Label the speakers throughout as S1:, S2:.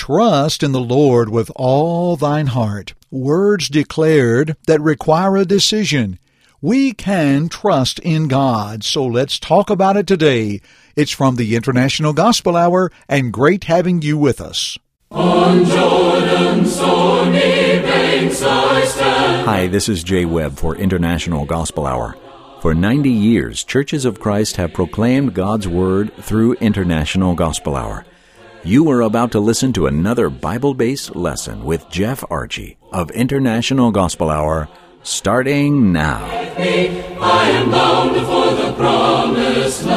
S1: trust in the Lord with all thine heart. Words declared that require a decision. We can trust in God, so let's talk about it today. It's from the International Gospel Hour, and great having you with us.
S2: On Jordan's stormy banks I stand.
S3: Hi, this is Jay Webb for International Gospel Hour. For 90 years, Churches of Christ have proclaimed God's Word through International Gospel Hour. You are about to listen to another Bible-based lesson with Jeff Archie of International Gospel Hour, starting now.
S2: I am bound for the promised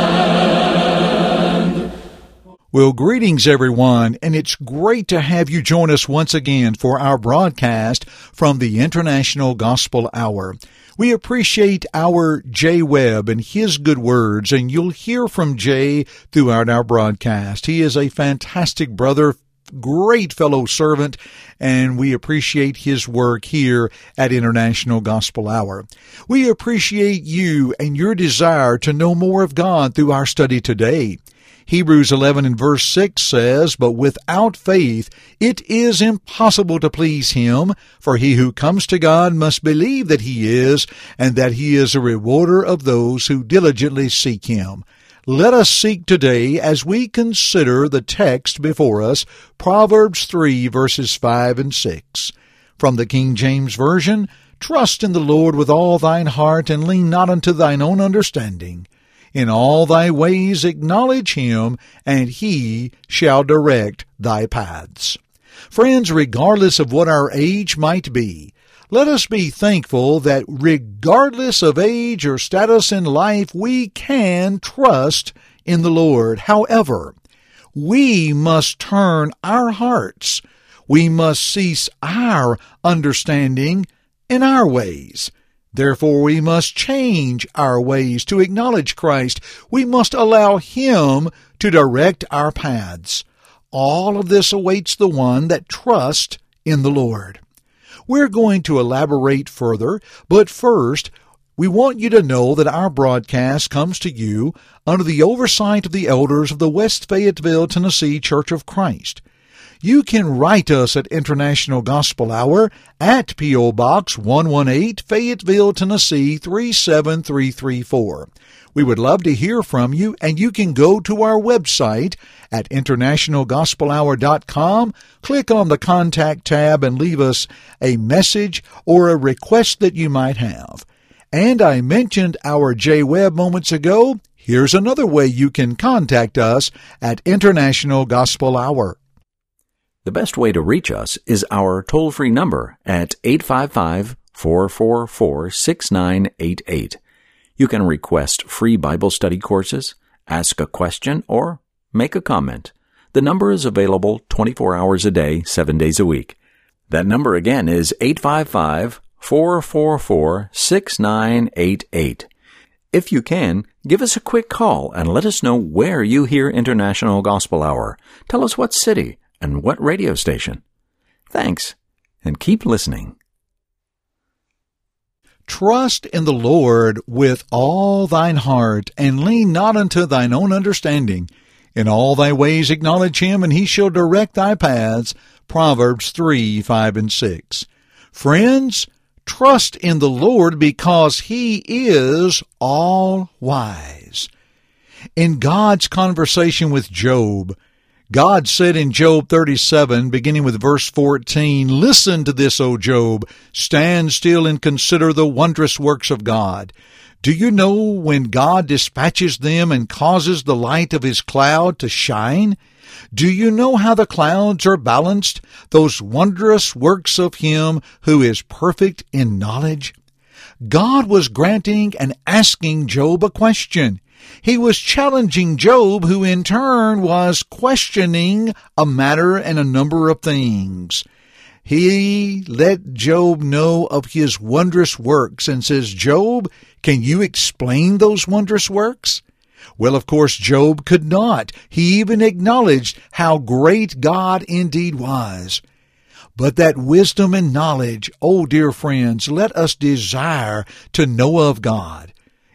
S2: land.
S1: Well, greetings everyone, and it's great to have you join us once again for our broadcast from the International Gospel Hour. We appreciate our Jay Webb and his good words, and you'll hear from Jay throughout our broadcast. He is a fantastic brother, great fellow servant, and we appreciate his work here at International Gospel Hour. We appreciate you and your desire to know more of God through our study today. Hebrews 11 and verse 6 says, "But without faith it is impossible to please Him, for he who comes to God must believe that He is, and that He is a rewarder of those who diligently seek Him." Let us seek today as we consider the text before us, Proverbs 3 verses 5 and 6. From the King James Version, "Trust in the Lord with all thine heart, and lean not unto thine own understanding. In all thy ways acknowledge Him, and He shall direct thy paths." Friends, regardless of what our age might be, let us be thankful that regardless of age or status in life, we can trust in the Lord. However, we must turn our hearts. We must cease our understanding in our ways. Therefore, we must change our ways to acknowledge Christ. We must allow Him to direct our paths. All of this awaits the one that trusts in the Lord. We're going to elaborate further, but first, we want you to know that our broadcast comes to you under the oversight of the elders of the West Fayetteville, Tennessee Church of Christ. You can write us at International Gospel Hour at P.O. Box 118, Fayetteville, Tennessee 37334. We would love to hear from you, and you can go to our website at internationalgospelhour.com, click on the Contact tab, and leave us a message or a request that you might have. And I mentioned our Jay Webb moments ago. Here's another way you can contact us at International Gospel Hour.
S3: The best way to reach us is our toll-free number at 855-444-6988. You can request free Bible study courses, ask a question, or make a comment. The number is available 24 hours a day, 7 days a week. That number again is 855-444-6988. If you can, give us a quick call and let us know where you hear International Gospel Hour. Tell us what city and what radio station. Thanks, and keep listening.
S1: Trust in the Lord with all thine heart, and lean not unto thine own understanding. In all thy ways acknowledge Him, and He shall direct thy paths. Proverbs 3, 5, and 6. Friends, trust in the Lord because He is all-wise. In God's conversation with Job, God said in Job 37, beginning with verse 14, "Listen to this, O Job. Stand still and consider the wondrous works of God. Do you know when God dispatches them and causes the light of His cloud to shine? Do you know how the clouds are balanced, those wondrous works of Him who is perfect in knowledge?" God was granting and asking Job a question. He was challenging Job, who in turn was questioning a matter and a number of things. He let Job know of His wondrous works and says, "Job, can you explain those wondrous works?" Well, of course, Job could not. He even acknowledged how great God indeed was. But that wisdom and knowledge, oh dear friends, let us desire to know of God.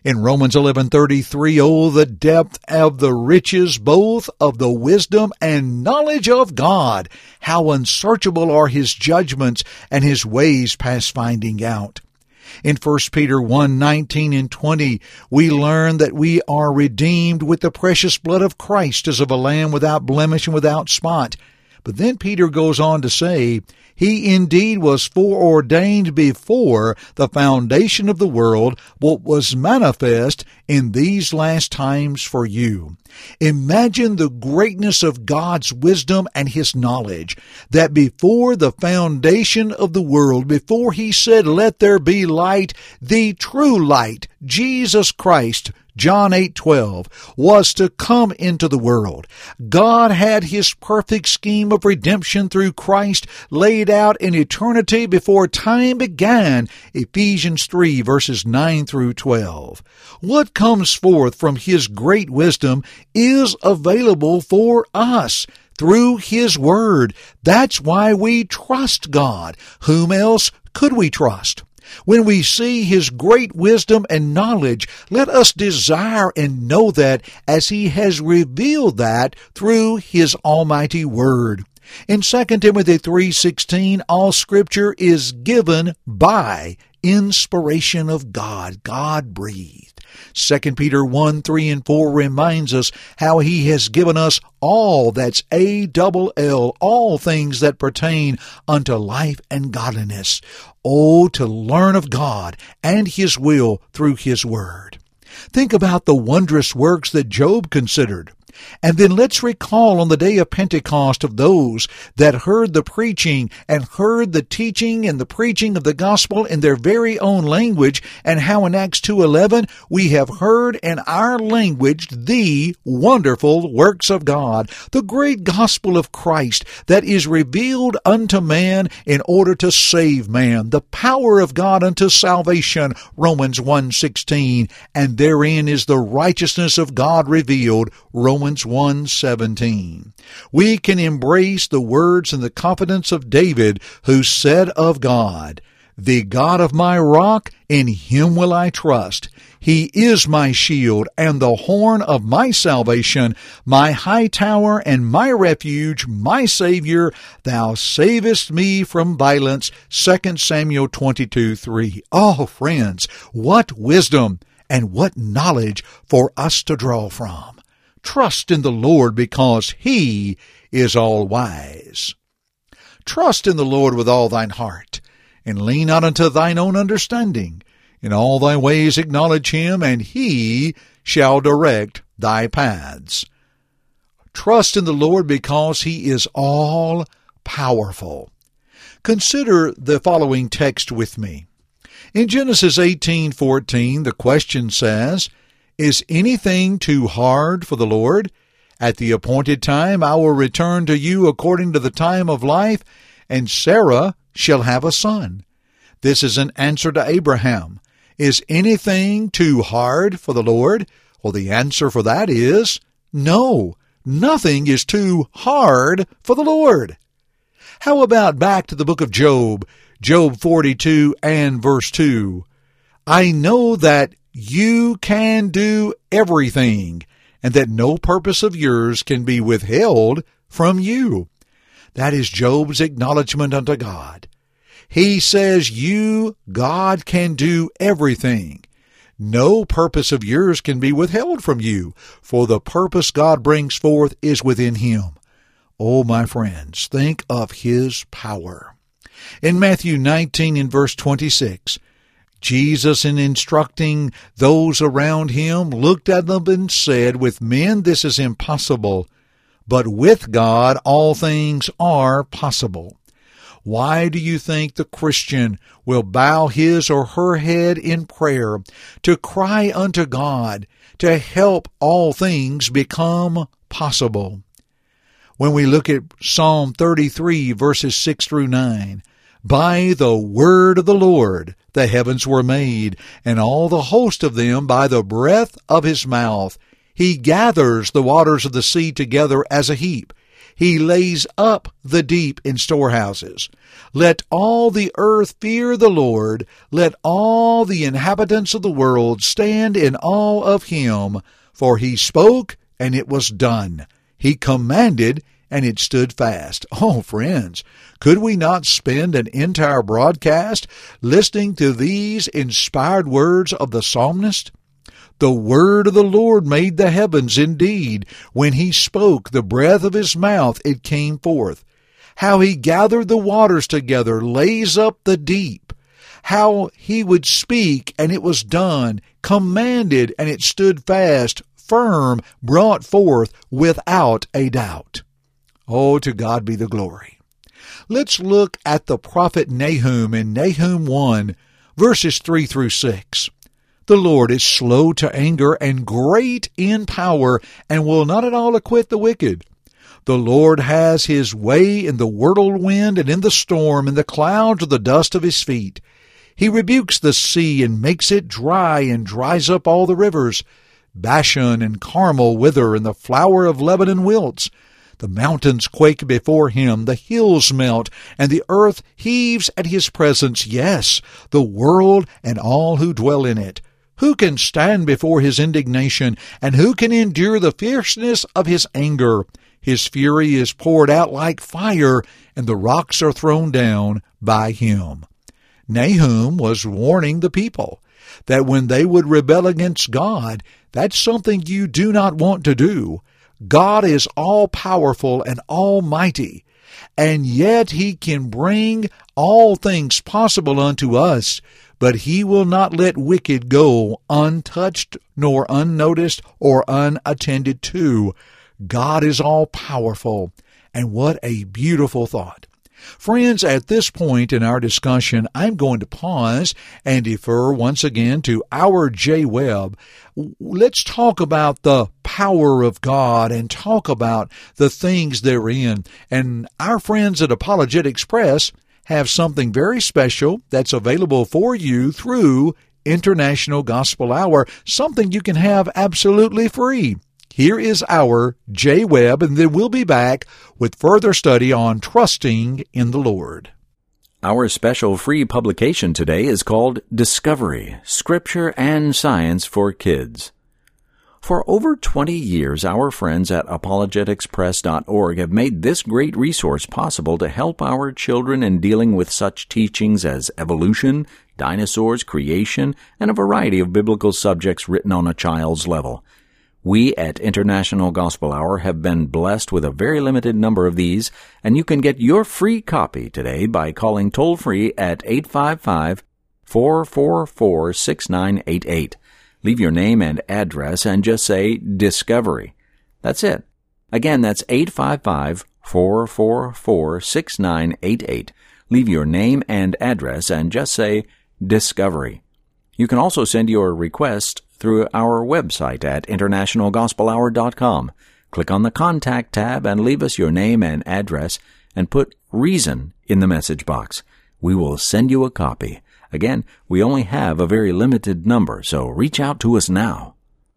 S1: In Romans 11:33, oh, the depth of the riches, both of the wisdom and knowledge of God! How unsearchable are His judgments, and His ways past finding out. In 1 Peter 1:19 and 20, we learn that we are redeemed with the precious blood of Christ as of a lamb without blemish and without spot. But then Peter goes on to say, He indeed was foreordained before the foundation of the world, but was manifest in these last times for you. Imagine the greatness of God's wisdom and His knowledge, that before the foundation of the world, before He said, let there be light, the true light, Jesus Christ, John 8:12, was to come into the world. God had His perfect scheme of redemption through Christ laid out in eternity before time began. Ephesians 3 verses 9 through 12. What comes forth from His great wisdom is available for us through His Word. That's why we trust God. Whom else could we trust? When we see His great wisdom and knowledge, let us desire and know that as He has revealed that through His almighty Word. In 2 Timothy 3:16, all Scripture is given by inspiration of God, God-breathed. 2 Peter 1:3 and 4 reminds us how He has given us all, that's A-double-L, all things that pertain unto life and godliness. Oh, to learn of God and His will through His Word. Think about the wondrous works that Job considered. And then let's recall on the day of Pentecost of those that heard the preaching and heard the teaching and the preaching of the gospel in their very own language, and how in Acts 2:11 we have heard in our language the wonderful works of God, the great gospel of Christ that is revealed unto man in order to save man, the power of God unto salvation, Romans 1:16, and therein is the righteousness of God revealed, Romans 1:17. We can embrace the words and the confidence of David, who said of God, the God of my rock, in Him will I trust. He is my shield and the horn of my salvation, my high tower and my refuge, my Savior. Thou savest me from violence. 2 Samuel 22:3. Oh, friends, what wisdom and what knowledge for us to draw from. Trust in the Lord because He is all-wise. Trust in the Lord with all thine heart, and lean not unto thine own understanding. In all thy ways acknowledge Him, and He shall direct thy paths. Trust in the Lord because He is all-powerful. Consider the following text with me. In Genesis 18:14, the question says, is anything too hard for the Lord? At the appointed time I will return to you according to the time of life, and Sarah shall have a son. This is an answer to Abraham. Is anything too hard for the Lord? Well, the answer for that is no. Nothing is too hard for the Lord. How about back to the book of Job, Job 42 and verse 2. I know that you can do everything, and that no purpose of yours can be withheld from you. That is Job's acknowledgement unto God. He says you, God, can do everything. No purpose of yours can be withheld from you, for the purpose God brings forth is within Him. Oh, my friends, think of His power. In Matthew 19 and verse 26, Jesus, in instructing those around Him, looked at them and said, with men this is impossible, but with God all things are possible. Why do you think the Christian will bow his or her head in prayer to cry unto God to help all things become possible? When we look at Psalm 33, verses 6 through 9, by the word of the Lord the heavens were made, and all the host of them by the breath of His mouth. He gathers the waters of the sea together as a heap. He lays up the deep in storehouses. Let all the earth fear the Lord. Let all the inhabitants of the world stand in awe of him. For he spoke, and it was done. He commanded, and it stood fast. Oh, friends, could we not spend an entire broadcast listening to these inspired words of the psalmist? The word of the Lord made the heavens indeed. When he spoke, the breath of his mouth, it came forth. How he gathered the waters together, lays up the deep. How he would speak, and it was done. Commanded, and it stood fast. Firm, brought forth without a doubt. Oh, to God be the glory. Let's look at the prophet Nahum in Nahum 1, verses 3 through 6. The Lord is slow to anger and great in power, and will not at all acquit the wicked. The Lord has his way in the whirlwind and in the storm, and the clouds are the dust of his feet. He rebukes the sea and makes it dry, and dries up all the rivers. Bashan and Carmel wither, and the flower of Lebanon wilts. The mountains quake before him, the hills melt, and the earth heaves at his presence. Yes, the world and all who dwell in it. Who can stand before his indignation, and who can endure the fierceness of his anger? His fury is poured out like fire, and the rocks are thrown down by him. Nahum was warning the people that when they would rebel against God, that's something you do not want to do. God is all-powerful and almighty, and yet he can bring all things possible unto us, but he will not let wicked go untouched, nor unnoticed, or unattended to. God is all-powerful, and what a beautiful thought. Friends, at this point in our discussion, I'm going to pause and defer once again to our J. Webb. Let's talk about the power of God and talk about the things therein. And our friends at Apologetics Press have something very special that's available for you through International Gospel Hour, something you can have absolutely free. Here is our J. Webb, and then we'll be back with further study on trusting in the Lord.
S3: Our special free publication today is called Discovery, Scripture and Science for Kids. For over 20 years, our friends at apologeticspress.org have made this great resource possible to help our children in dealing with such teachings as evolution, dinosaurs, creation, and a variety of biblical subjects written on a child's level. We at International Gospel Hour have been blessed with a very limited number of these, and you can get your free copy today by calling toll-free at 855-444-6988. Leave your name and address and just say Discovery. That's it. Again, that's 855-444-6988. Leave your name and address and just say Discovery. You can also send your request through our website at internationalgospelhour.com. Click on the Contact tab and leave us your name and address and put Reason in the message box. We will send you a copy. Again, we only have a very limited number, so reach out to us now.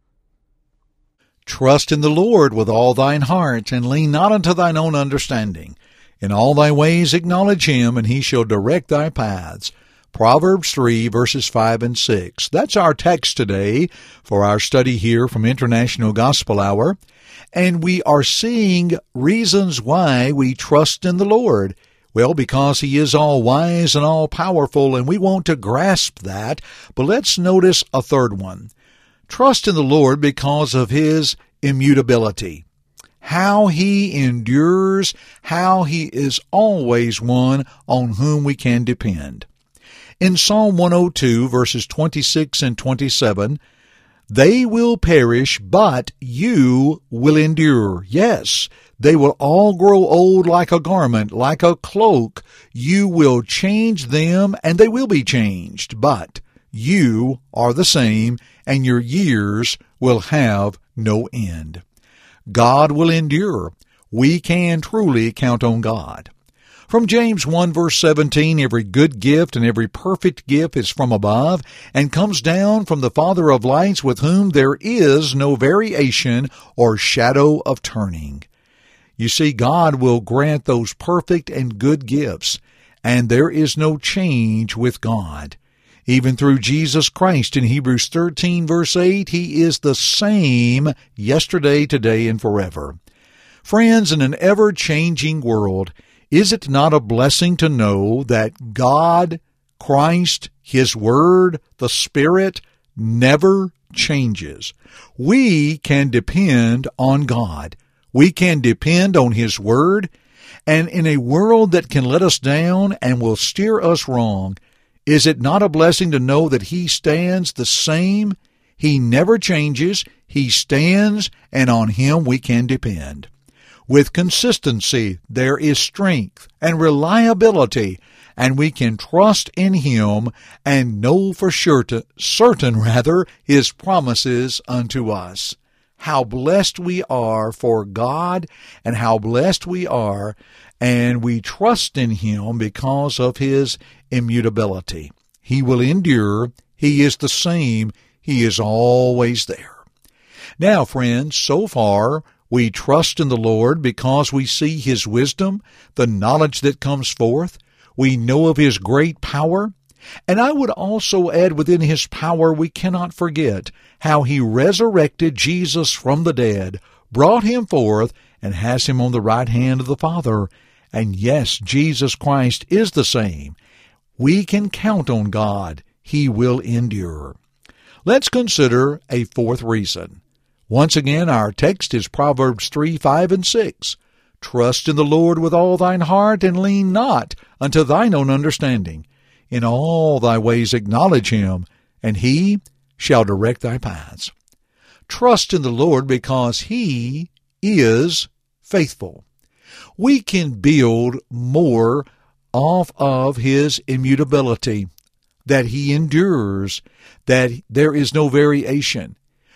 S1: Trust in the Lord with all thine heart, and lean not unto thine own understanding. In all thy ways acknowledge him, and he shall direct thy paths. Proverbs 3, verses 5 and 6. That's our text today for our study here from International Gospel Hour. And we are seeing reasons why we trust in the Lord. Well, because he is all-wise and all-powerful, and we want to grasp that. But let's notice a third one. Trust in the Lord because of his immutability. How he endures, how he is always one on whom we can depend. In Psalm 102, verses 26 and 27, they will perish, but you will endure. Yes, they will all grow old like a garment, like a cloak. You will change them, and they will be changed. But you are the same, and your years will have no end. God will endure. We can truly count on God. From James 1, verse 17, every good gift and every perfect gift is from above and comes down from the Father of lights, with whom there is no variation or shadow of turning. You see, God will grant those perfect and good gifts, and there is no change with God. Even through Jesus Christ in Hebrews 13, verse 8, He is the same yesterday, today, and forever. Friends, in an ever-changing world, is it not a blessing to know that God, Christ, His Word, the Spirit, never changes? We can depend on God. We can depend on His Word. And in a world that can let us down and will steer us wrong, is it not a blessing to know that He stands the same? He never changes. He stands, and on Him we can depend. With consistency, there is strength and reliability, and we can trust in Him and know for certain His promises unto us. How blessed we are for God, and how blessed we are, and we trust in Him because of His immutability. He will endure. He is the same. He is always there. Now, friends, so far, we trust in the Lord because we see His wisdom, the knowledge that comes forth. We know of His great power. And I would also add within His power, we cannot forget how He resurrected Jesus from the dead, brought Him forth, and has Him on the right hand of the Father. And yes, Jesus Christ is the same. We can count on God. He will endure. Let's consider a fourth reason. Once again, our text is Proverbs 3, 5, and 6. Trust in the Lord with all thine heart, and lean not unto thine own understanding. In all thy ways acknowledge Him, and He shall direct thy paths. Trust in the Lord because He is faithful. We can build more off of His immutability, that He endures, that there is no variation.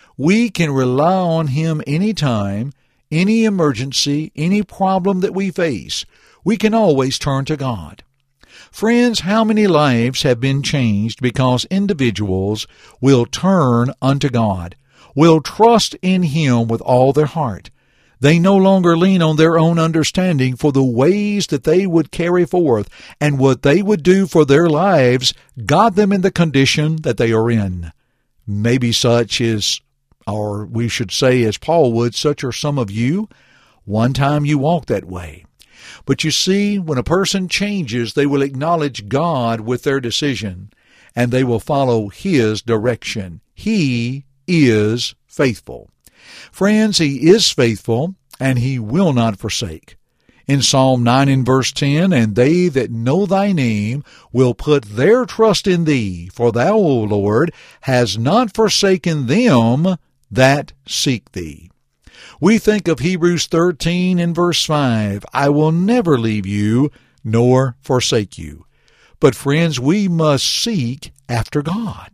S1: We can rely on Him any time, any emergency, any problem that we face. We can always turn to God. Friends, how many lives have been changed because individuals will turn unto God, will trust in Him with all their heart. They no longer lean on their own understanding for the ways that they would carry forth, and what they would do for their lives got them in the condition that they are in. Maybe such is, or we should say as Paul would, such are some of you. One time you walked that way. But you see, when a person changes, they will acknowledge God with their decision, and they will follow His direction. He is faithful. Friends, He is faithful, and He will not forsake. In Psalm 9 and verse 10, and they that know thy name will put their trust in thee, for thou, O Lord, hast not forsaken them that seek thee. We think of Hebrews 13 and verse 5, I will never leave you nor forsake you. But friends, we must seek after God.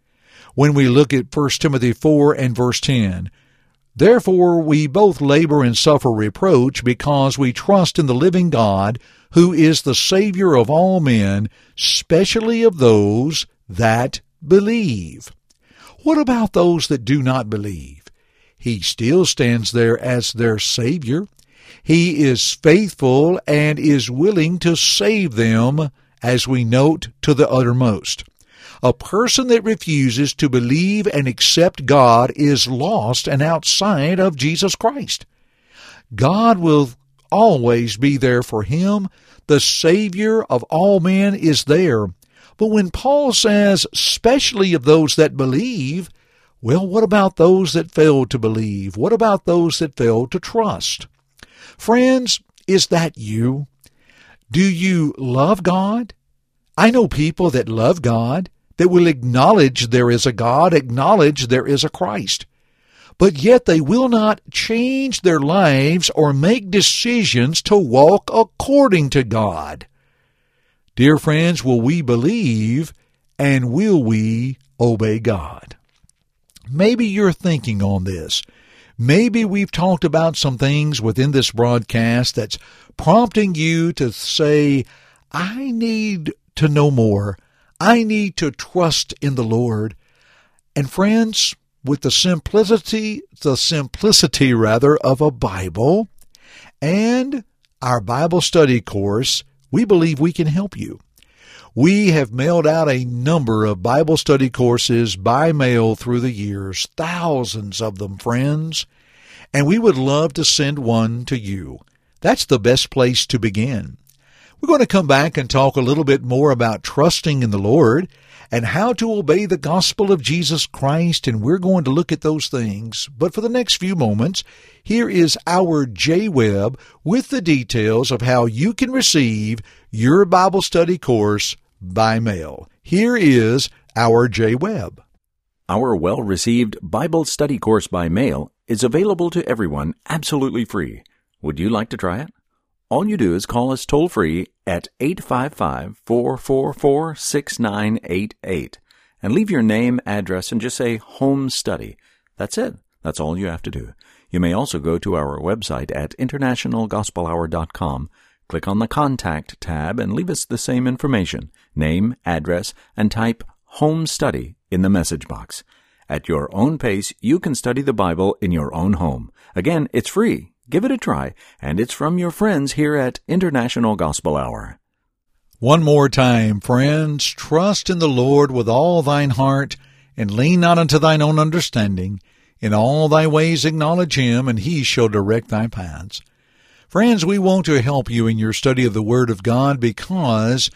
S1: When we look at 1 Timothy 4 and verse 10, therefore we both labor and suffer reproach because we trust in the living God, who is the Savior of all men, specially of those that believe. What about those that do not believe? He still stands there as their Savior. He is faithful and is willing to save them, as we note, to the uttermost. A person that refuses to believe and accept God is lost and outside of Jesus Christ. God will always be there for him. The Savior of all men is there. But when Paul says, especially of those that believe, well, what about those that fail to believe? What about those that fail to trust? Friends, is that you? Do you love God? I know people that love God, that will acknowledge there is a God, acknowledge there is a Christ. But yet they will not change their lives or make decisions to walk according to God. Dear friends, will we believe and will we obey God? Maybe you're thinking on this. Maybe we've talked about some things within this broadcast that's prompting you to say, I need to know more. I need to trust in the Lord. And friends, with the simplicity of a Bible and our Bible study course, we believe we can help you. We have mailed out a number of Bible study courses by mail through the years, thousands of them, friends, and we would love to send one to you. That's the best place to begin. We're going to come back and talk a little bit more about trusting in the Lord and how to obey the gospel of Jesus Christ, and we're going to look at those things. But for the next few moments, here is our Jay Webb with the details of how you can receive your Bible study course by mail. Here is our Jay Webb.
S3: Our well-received Bible study course by mail is available to everyone absolutely free. Would you like to try it? All you do is call us toll-free at 855-444-6988 and leave your name, address, and just say Home Study. That's it. That's all you have to do. You may also go to our website at internationalgospelhour.com, click on the Contact tab, and leave us the same information, name, address, and type Home Study in the message box. At your own pace, you can study the Bible in your own home. Again, it's free. Give it a try, and it's from your friends here at International Gospel Hour.
S1: One more time, friends, trust in the Lord with all thine heart, and lean not unto thine own understanding. In all thy ways acknowledge him, and he shall direct thy paths. Friends, we want to help you in your study of the Word of God because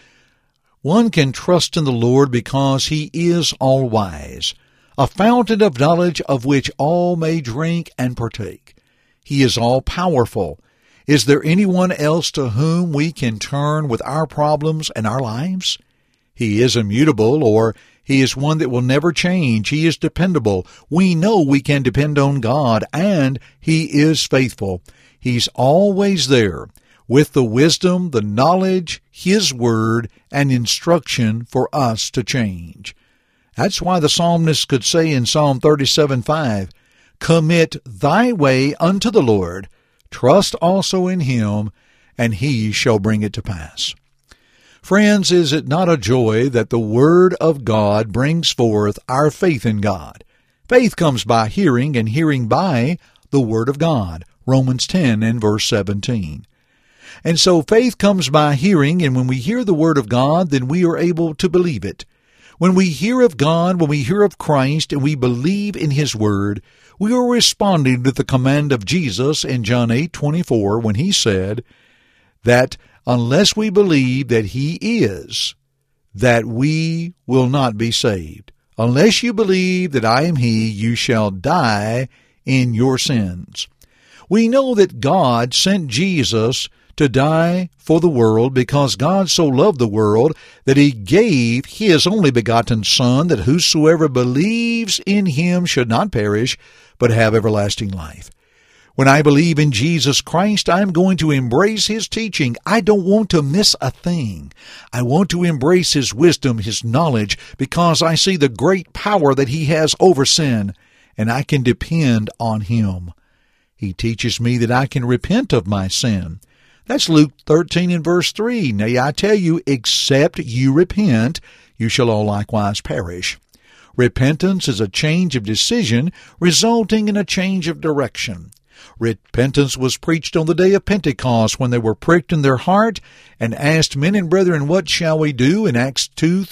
S1: one can trust in the Lord because he is all-wise, a fountain of knowledge of which all may drink and partake. He is all-powerful. Is there anyone else to whom we can turn with our problems and our lives? He is immutable, or he is one that will never change. He is dependable. We know we can depend on God, and he is faithful. He's always there with the wisdom, the knowledge, his word, and instruction for us to change. That's why the psalmist could say in Psalm 37:5, "Commit thy way unto the Lord, trust also in him, and he shall bring it to pass." Friends, is it not a joy that the Word of God brings forth our faith in God? Faith comes by hearing, and hearing by the Word of God, Romans 10 and verse 17. And so faith comes by hearing, and when we hear the Word of God, then we are able to believe it. When we hear of God, when we hear of Christ, and we believe in his Word, we are responding to the command of Jesus in John 8:24 when he said that unless we believe that he is, that we will not be saved. Unless you believe that I am he, you shall die in your sins. We know that God sent Jesus to die for the world because God so loved the world that he gave his only begotten Son, that whosoever believes in him should not perish, but have everlasting life. When I believe in Jesus Christ, I'm going to embrace his teaching. I don't want to miss a thing. I want to embrace his wisdom, his knowledge, because I see the great power that he has over sin, and I can depend on him. He teaches me that I can repent of my sin. That's Luke 13 and verse 3. Nay, I tell you, except you repent, you shall all likewise perish. Repentance is a change of decision resulting in a change of direction. Repentance was preached on the day of Pentecost when they were pricked in their heart and asked, "Men and brethren, what shall we do?" In Acts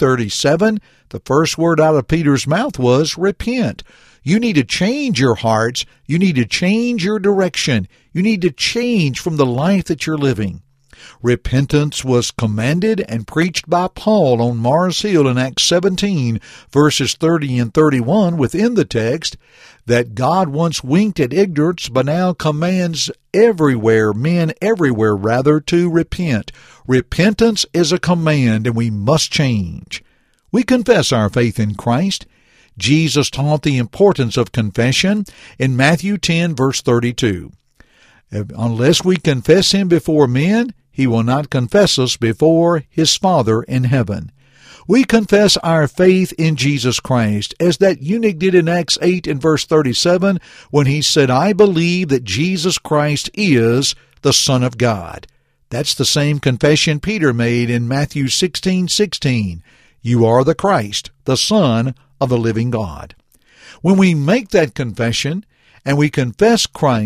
S1: 2:37, the first word out of Peter's mouth was repent. You need to change your hearts. You need to change your direction. You need to change from the life that you're living. Repentance was commanded and preached by Paul on Mars Hill in Acts 17, verses 30 and 31 within the text, that God once winked at ignorance but now commands men everywhere to repent. Repentance is a command, and we must change. We confess our faith in Christ. Jesus taught the importance of confession in Matthew 10, verse 32. Unless we confess him before men, he will not confess us before his Father in heaven. We confess our faith in Jesus Christ, as that eunuch did in Acts 8 and verse 37, when he said, "I believe that Jesus Christ is the Son of God." That's the same confession Peter made in Matthew 16:16. You are the Christ, the Son of the living God. When we make that confession and we confess Christ,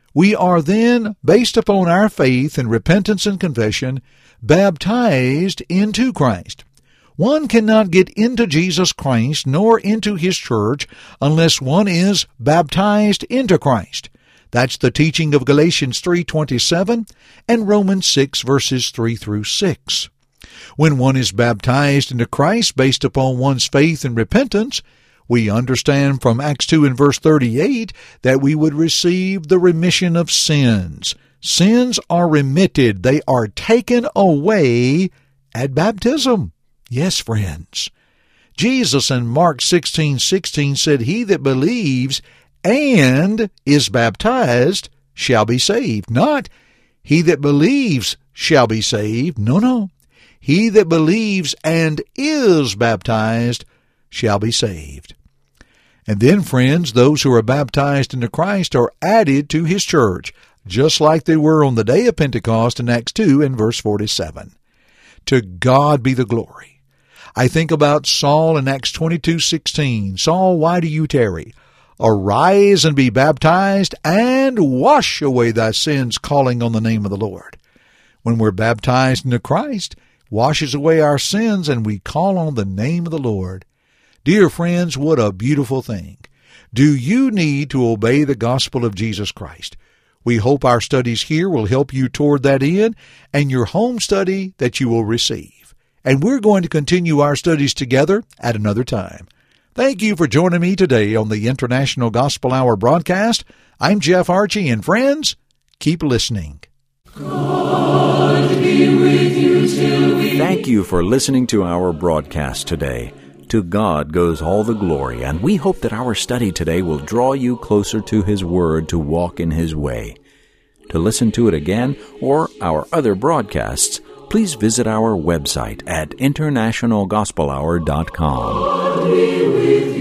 S1: We are then, based upon our faith and repentance and confession, baptized into Christ. One cannot get into Jesus Christ nor into His church unless one is baptized into Christ. That's the teaching of Galatians 3:27 and Romans 6 verses 3 through 6. When one is baptized into Christ based upon one's faith and repentance, we understand from Acts 2 and verse 38 that we would receive the remission of sins. Sins are remitted. They are taken away at baptism. Yes, friends. Jesus in Mark 16:16 said, "He that believes and is baptized shall be saved." Not, he that believes shall be saved. No. He that believes and is baptized shall be saved. And then, friends, those who are baptized into Christ are added to His church, just like they were on the day of Pentecost in Acts 2 and verse 47. To God be the glory. I think about Saul in Acts 22:16. "Saul, why do you tarry? Arise and be baptized, and wash away thy sins, calling on the name of the Lord." When we're baptized into Christ, washes away our sins, and we call on the name of the Lord. Dear friends, what a beautiful thing. Do you need to obey the gospel of Jesus Christ? We hope our studies here will help you toward that end and your home study that you will receive. And we're going to continue our studies together at another time. Thank you for joining me today on the International Gospel Hour broadcast. I'm Jeff Archie, and friends, keep listening.
S2: God be with you till we...
S3: Thank you for listening to our broadcast today. To God goes all the glory, and we hope that our study today will draw you closer to His Word to walk in His way. To listen to it again or our other broadcasts, please visit our website at internationalgospelhour.com.
S2: God be with you.